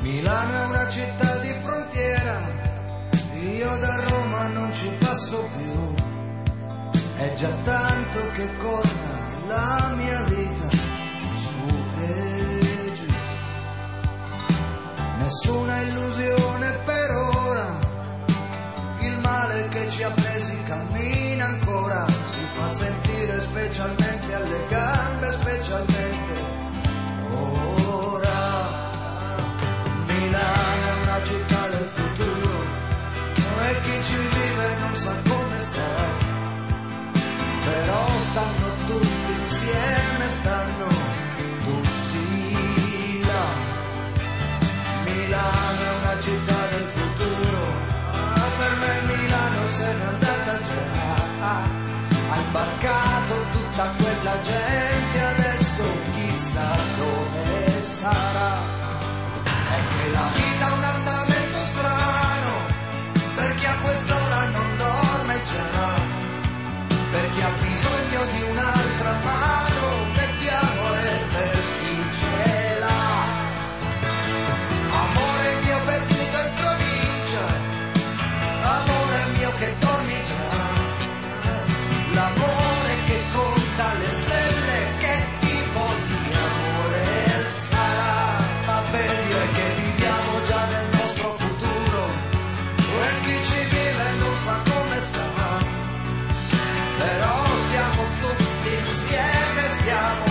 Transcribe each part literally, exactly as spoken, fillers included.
Milano è una città di frontiera, io da Roma non ci passo più. È già tanto che corra la mia vita su e giù. Nessuna illusione per ora, il male che ci ha presi cammina ancora, si fa sentire specialmente alle gambe, specialmente ora. Milano è una città del futuro e chi ci vive non sa come sta. Però stanno tutti insieme, stanno tutti là. Milano è una città del futuro, ah, per me Milano se n'è andata già. Ha imbarcato tutta quella gente, adesso chissà dove sarà. È che la vita è un andamento strano, per chi a quest'ora non dorme già. Per chi ha bisogno di un'altra mano, mettiamole per chi ce l'ha. Amore mio perduto in provincia, amore mio che dormi già. L'amore che conta le stelle, che tipo di amore sarà? Ma per dire che viviamo già nel nostro futuro, e chi ci vive non sa come sta. Però stiamo tutti insieme, stiamo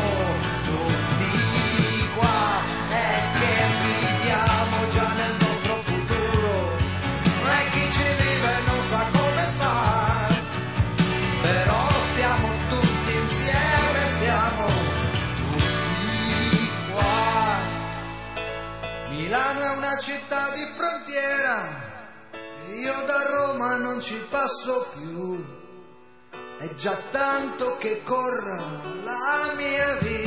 tutti qua, è che viviamo già nel nostro futuro, e chi ci vive non sa come sta. Però stiamo tutti insieme, stiamo tutti qua. Milano è una città di frontiera, io da Roma non ci passo più. È già tanto che corra la mia vita